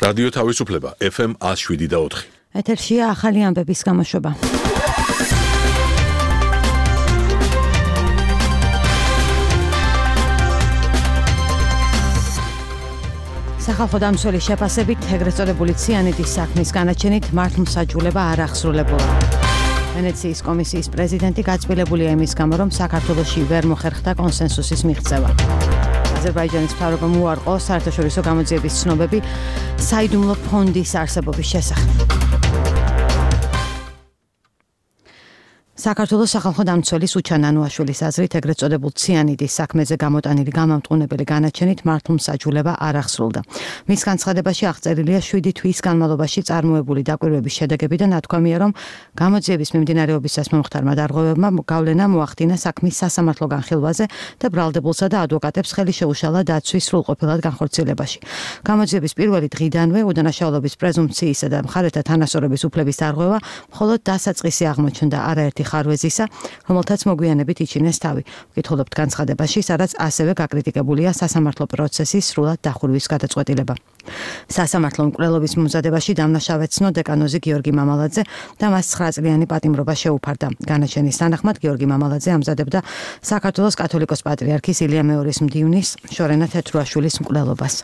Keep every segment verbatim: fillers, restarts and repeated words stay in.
რადიო თავისუფლება ეფ ემ one oh seven და four. ეთერშია ახალი ამბების გამოშვება. სახალხო დამცველის შეფასებით ეგრეთ წოდებული ციანიდის საქმის განაჩენით მართლმსაჯულება არ აღსრულებულა. ვენეციის კომისიის პრეზიდენტი გაწმილებულია იმის გამო, რომ საქართველოში ვერ მოხერხდა კონსენსუსის მიღწევა. აზერბაიჯანის მთავრობამ უარყო საერთაშორისო გამოძიების ცნობები საიდუმლო ფონდის არსებობის შესახებ. საქართველოს სახალხო დამცველის უჩან ანუაშვილის აზრით ეგრეთ წოდებულ ციანიდის საქმეზე გამოტანილი გამამტყუნებელი განაჩენით მართლმსაჯულება არ აღსრულდა. მის განცხადებაში აღწერილია შვიდი თვის განმავლობაში წარმოებული დაკვირვების შედეგები და ნათქვამია, რომ გამოძიების მიმდინარეობისას მომხდარმა დარღვევებმა გავლენა მოახდინა საქმის სასამართლო განხილვაზე და ბრალდებულსა და ადვოკატებს ხელი შეუშალა დაცვის სრულყოფილად განხორციელებაში. გამოძიების პირველი დღიდანვე უდანაშაულობის პრეზუმპციისა და მხარეთა თანასწორობის უფლების დარღვევა მხოლოდ დასაწყისი აღმოჩნდა არაერთი ხარვეზისა, რომელთაც მოგვიანებით იჩინეს თავი. ვკითხულობთ განცხადებაში, სადაც ასევე გაკრიტიკებულია სასამართლო პროცესის სრულად დახურვის გადაწყვეტილება. სასამართლო მკვლელობის მომზადებაში დამნაშავეცნო დეკანოზი გიორგი მამალაძე და მას ცხრა წლიანი პატიმრობა შეუფარდა. განაჩენის თანახმად გიორგი მამალაძე ამზადებდა საქართველოს კათოლიკოს პატრიარქის ილია მეორის მდივნის შორენა თეთრუაშვილის მკვლელობას.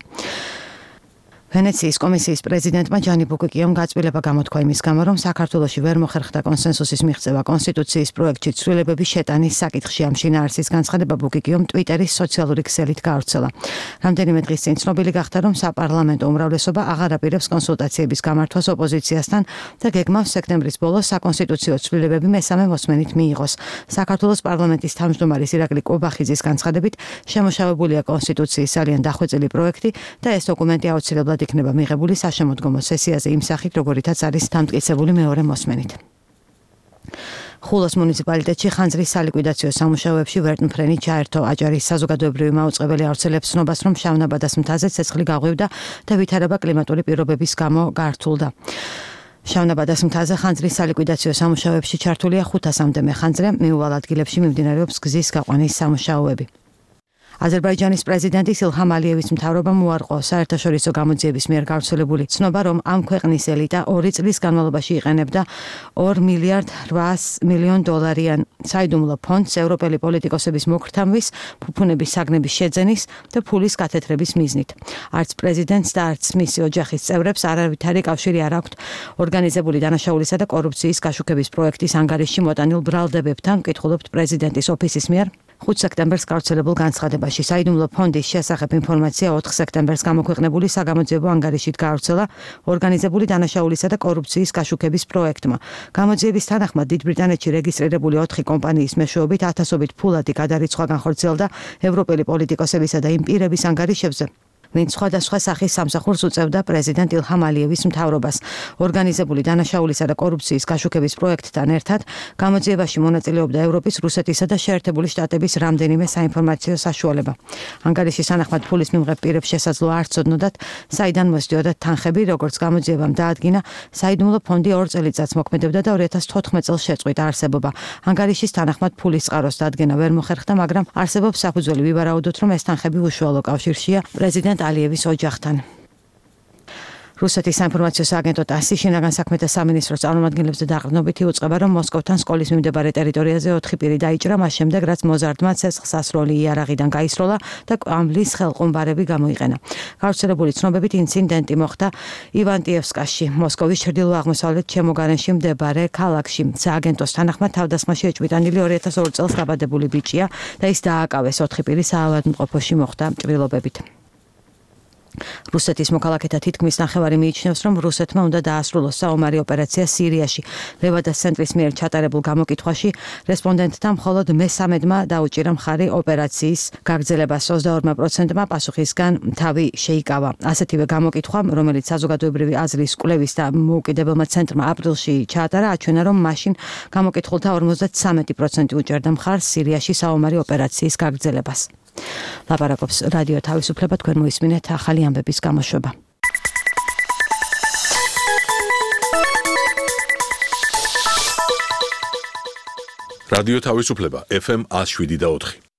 ვენეციის კომისიის პრეზიდენტმა ჯანი ბუკიკიომ გაწმილება გამოთქვა იმის გამო, რომ საქართველოში ვერ მოხერხდა კონსენსუსის მიღწევა კონსტიტუციის პროექტში ცვლილებების შეტანის საკითხში. ამ შინაარსის განცხადება ბუკიკიომ ტვიტერის სოციალური ქსელით გაავრცელა. რამდენიმე დღის წინ ცნობილი გახდა, რომ საპარლამენტო უმრავლესობა აღარ აპირებს კონსულტაციების გამართვას ოპოზიციასთან და გეგმავს სექტემბრის ბოლოს საკონსტიტუციო ცვლილებები მესამე მოსმენით მიიღოს. საქართველოს პარლამენტის თავმჯდომარის ირაკლი კობახიძის განცხადებით, შემოშავებულია კონსტიტუციის ძალიან დახვეწილი პროექტი და ეს დოკუმენტი აუცილებლად იქნება მიღებული საშემოდგომო სესიაზე იმ სახით, როგორითაც არის დამტკიცებული მეორე მოსმენით. ხულოს მუნიციპალიტეტში ხანძრის სალიკვიდაციო სამუშაოებში ვერტმფრენი ჩაერთო. აჭარის საზოგადოებრივი მაუწყებელი ავრცელებს ცნობას, რომ შავნაბადას მთაზე ცეცხლი გაღვივდა და ვითარება კლიმატური პირობების გამო გართულდა. შავნაბადას მთაზე ხანძრის სალიკვიდაციო სამუშაოებში ჩართულია ხუთასამდე მეხანძრე, მიუვალ ადგილებში მიმდინარეობს გზის გაყვანის სამუშაოები. აზერბაიჯანის პრეზიდენტის ილჰამ ალიევის მთავრობამ უარყო საერთაშორისო გამოძიების მიერ გავრცელებული ცნობა, რომ ამ ქვეყნის ელიტა ორი წლის განმავლობაში იყენებდა ორ მილიარდ რვაას მილიონ დოლარიან საიდუმლო ფონდს ევროპელი პოლიტიკოსების მოქრთამვის, ფუფუნების საგნების შეძენის და ფულის გათეთრების მიზნით. არც პრეზიდენტს და არც მისი ოჯახის წევრებს არავითარი კავშირი არ აქვთ ორგანიზებული დანაშაულისა და კორუფციის გაშუქების პროექტის ანგარიშში მოტანილ ბრალდებებთან, ვკითხულობთ პრეზიდენტის ოფისის მიერ ხუთ სექტემბერს გავრცელებულ განცხადებაში. საიდუმლო ფონდის შესახებ ინფორმაცია ოთხ სექტემბერს გამოქვეყნებული საგამოძიებო ანგარიშით გავრცელა ორგანიზებული დანაშაულისა და კორუფციის გაშუქების პროექტმა. გამოძიების თანახმად დიდ ბრიტანეთში რეგისტრირებული ოთხი კომპანიის მეშვეობით ათასობით ფულადი გადარიცხვა განხორციელდა ევროპელი პოლიტიკოსებისა და იმ პირების ანგარიშებზე, ვინც სხვადასხვა სახის სამსახურს უწევდა პრეზიდენტ ილჰამ ალიევის მთავრობას. ორგანიზებული დანაშაულისა და კორუფციის გაშუქების პროექტთან ერთად გამოძიებაში მონაწილეობდა ევროპის, რუსეთისა და შეერთებული შტატების რამდენიმე საინფორმაციო საშუალება. ანგარიშის თანახმად ფულის მიმღებ პირებს შესაძლოა არ ცოდნოდათ, საიდან მოსდიოდათ თანხები, როგორც გამოძიებამ დაადგინა, საიდუმლო ფონდი ორ წელიწადს მოქმედებდა და ორი ათას თოთხმეტ წელს შეწყვიტა არსებობა. ანგარიშის თანახმად ფულის წყაროს დადგენა ვერ მოხერხდა, მაგრამ არსებობს საფუძველი ვივარაუდოთ, რომ ეს თანხები უშუალო კავშირშია პრეზიდენტ ალიევის ოჯახთან. რუსეთის საინფორმაციო სააგენტო ტასი შინაგან საქმეთა სამინისტროს წარმომადგენლებზე დაყრდნობით იუწყება, რომ მოსკოვთან სკოლის მიმდებარე ტერიტორიაზე ოთხი პირი დაიჭრა, მას შემდეგ რაც მოზარდმა ცეცხლსასროლი იარაღიდან გაისროლა და კვამლის ხელყუმბარები გამოიყენა. გავრცელებული ცნობებით ინციდენტი მოხდა ივანტიევსკაში, მოსკოვის ჩრდილო-აღმოსავლეთ ჩემოგარენში მდებარე ქალაქში. სააგენტოს თანახმად თავდასხმაში ეჭვმიტანილი ორი ათას ორი წელს დაბადებული ბიჭია და ის დააკავეს. ოთხი პირი საავადმყოფოში მოხვდა ჭრილობებით. რუსეთის მოქალაქეთა თითქმის ნახევარი მიიჩნევს, რომ რუსეთმა უნდა დაასრულოს საომარი ოპერაცია სირიაში. ლევადას ცენტრის მიერ ჩატარებულ გამოკითხვაში რესპონდენტთა მხოლოდ მესამედმა დაუჭირა მხარი ოპერაციის გაგრძელებას. ოცდაორ პროცენტმა პასუხისგან თავი შეიკავა. ასეთივე გამოკითხვა, რომელიც საზოგადოებრივი აზრის კვლევის და მოუკიდებელმა ცენტრმა აპრილში ჩაატარა, აჩვენა, რომ მაშინ გამოკითხულთა ორმოცდათვრამეტი პროცენტი უჭერდა მხარს სირიაში საომარი ოპერაციის გაგრძელებას. ლაპარაკობს რადიო თავისუფლება, თქვენ მოისმინეთ ახალი ამბების გამოშვება. რადიო თავისუფლება ეფ ემ one oh seven და four.